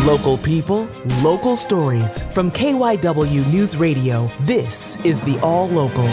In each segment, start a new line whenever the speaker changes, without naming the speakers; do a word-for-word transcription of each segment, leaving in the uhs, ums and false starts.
Local people, local stories. From K Y W News Radio, this is the All Local.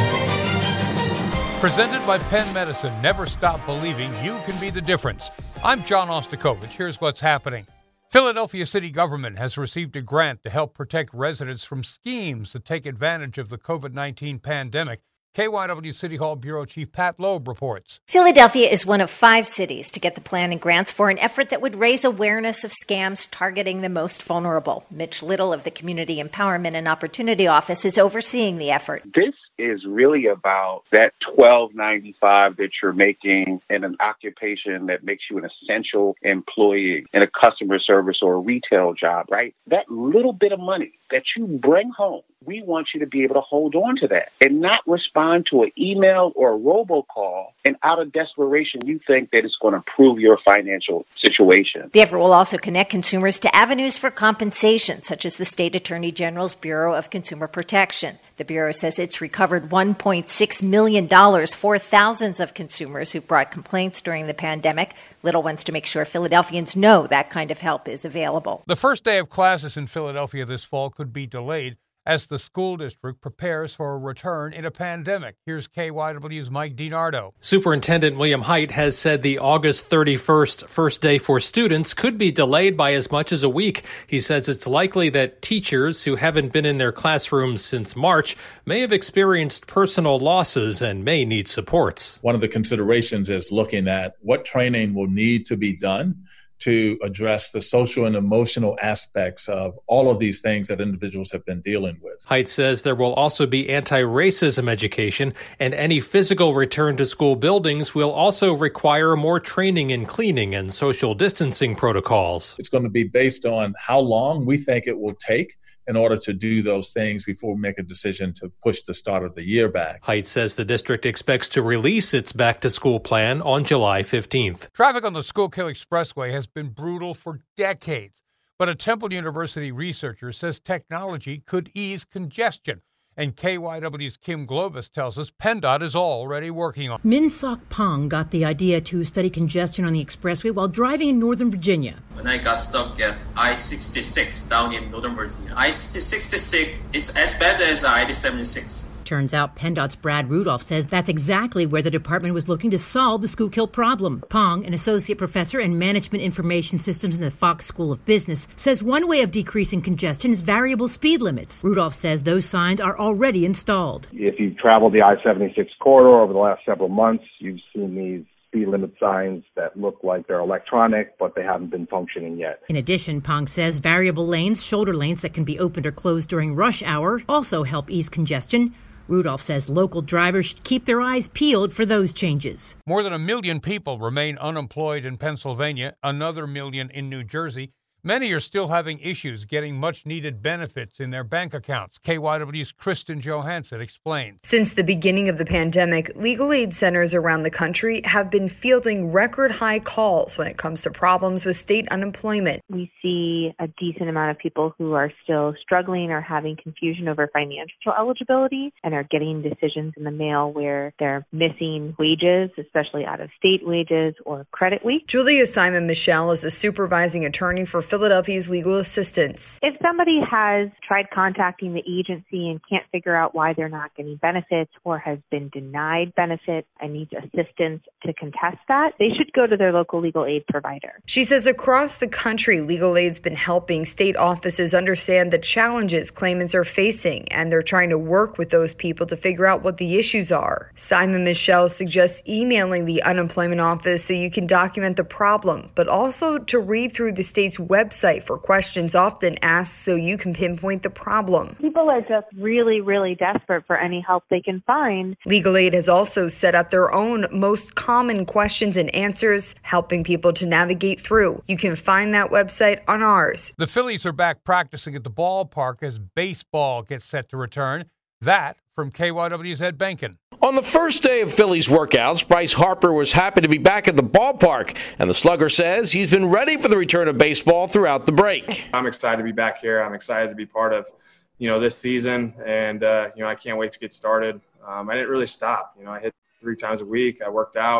Presented by Penn Medicine, never stop believing you can be the difference. I'm John Ostakovich. Here's what's happening. Philadelphia city government has received a grant to help protect residents from schemes that take advantage of the covid nineteen pandemic. K Y W City Hall Bureau Chief Pat Loeb reports.
Philadelphia is one of five cities to get the plan and grants for an effort that would raise awareness of scams targeting the most vulnerable. Mitch Little of the Community Empowerment and Opportunity Office is overseeing the effort.
This is really about that twelve ninety-five that you're making in an occupation that makes you an essential employee in a customer service or a retail job, right? That little bit of money that you bring home, we want you to be able to hold on to that and not respond to an email or a robocall, and out of desperation, you think that it's going to improve your financial situation.
The effort will also connect consumers to avenues for compensation, such as the State Attorney General's Bureau of Consumer Protection. The Bureau says it's recovered one point six million dollars for thousands of consumers who brought complaints during the pandemic. Little wants to make sure Philadelphians know that kind of help is available.
The first day of classes in Philadelphia this fall could be delayed as the school district prepares for a return in a pandemic. Here's K Y W's Mike DiNardo.
Superintendent William Haidt has said the August thirty-first first day for students could be delayed by as much as a week. He says it's likely that teachers who haven't been in their classrooms since March may have experienced personal losses and may need supports.
One of the considerations is looking at what training will need to be done to address the social and emotional aspects of all of these things that individuals have been dealing with.
Haidt says there will also be anti-racism education, and any physical return to school buildings will also require more training in cleaning and social distancing protocols.
It's going to be based on how long we think it will take in order to do those things before we make a decision to push the start of the year back.
Haidt says the district expects to release its back-to-school plan on July fifteenth.
Traffic on the Schuylkill Expressway has been brutal for decades, but a Temple University researcher says technology could ease congestion. And K Y W's Kim Globus tells us PennDOT is already working on it.
Min Sok Pong got the idea to study congestion on the expressway while driving in Northern Virginia.
When I got stuck at I sixty-six down in Northern Virginia, I sixty-six is as bad as I seventy-six.
Turns out PennDOT's Brad Rudolph says that's exactly where the department was looking to solve the Schuylkill problem. Pong, an associate professor in management information systems in the Fox School of Business, says one way of decreasing congestion is variable speed limits. Rudolph says those signs are already installed.
If you've traveled the I seventy-six corridor over the last several months, you've seen these speed limit signs that look like they're electronic, but they haven't been functioning yet.
In addition, Pong says variable lanes, shoulder lanes that can be opened or closed during rush hour, also help ease congestion. Rudolph says local drivers should keep their eyes peeled for those changes.
More than a million people remain unemployed in Pennsylvania, another million in New Jersey. Many are still having issues getting much-needed benefits in their bank accounts. K Y W's Kristen Johansson explains.
Since the beginning of the pandemic, legal aid centers around the country have been fielding record-high calls when it comes to problems with state unemployment.
We see a decent amount of people who are still struggling or having confusion over financial eligibility and are getting decisions in the mail where they're missing wages, especially out-of-state wages or credit week.
Julia Simon Michelle is a supervising attorney for Philadelphia's legal assistance.
If somebody has tried contacting the agency and can't figure out why they're not getting benefits or has been denied benefits and needs assistance to contest that, they should go to their local legal aid provider.
She says across the country, legal aid's been helping state offices understand the challenges claimants are facing, and they're trying to work with those people to figure out what the issues are. Simon Michelle suggests emailing the unemployment office so you can document the problem, but also to read through the state's website website for questions often asked so you can pinpoint the problem.
People are just really, really desperate for any help they can find.
Legal Aid has also set up their own most common questions and answers, helping people to navigate through. You can find that website on ours.
The Phillies are back practicing at the ballpark as baseball gets set to return. That from K Y W's Ed Benkin.
On the first day of Phillies workouts, Bryce Harper was happy to be back at the ballpark, and the Slugger says he's been ready for the return of baseball throughout the break.
I'm excited to be back here. I'm excited to be part of, you know, this season, and uh, you know, I can't wait to get started. Um, I didn't really stop. You know, I hit three times a week. I worked out.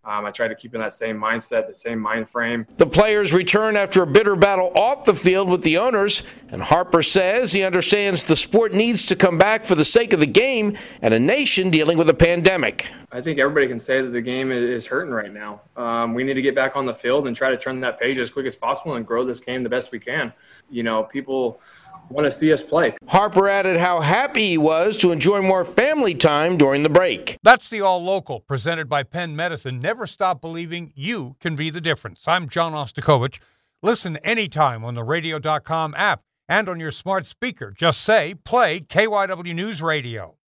Um, I try to keep in that same mindset, that same mind frame.
The players return after a bitter battle off the field with the owners, and Harper says he understands the sport needs to come back for the sake of the game and a nation dealing with a pandemic.
I think everybody can say that the game is hurting right now. Um, we need to get back on the field and try to turn that page as quick as possible and grow this game the best we can. You know, people want to see us play.
Harper added how happy he was to enjoy more family time during the break.
That's the All Local, presented by Penn Medicine. Never stop believing you can be the difference. I'm John Ostakovich. Listen anytime on the radio dot com app and on your smart speaker. Just say, play K Y W News Radio.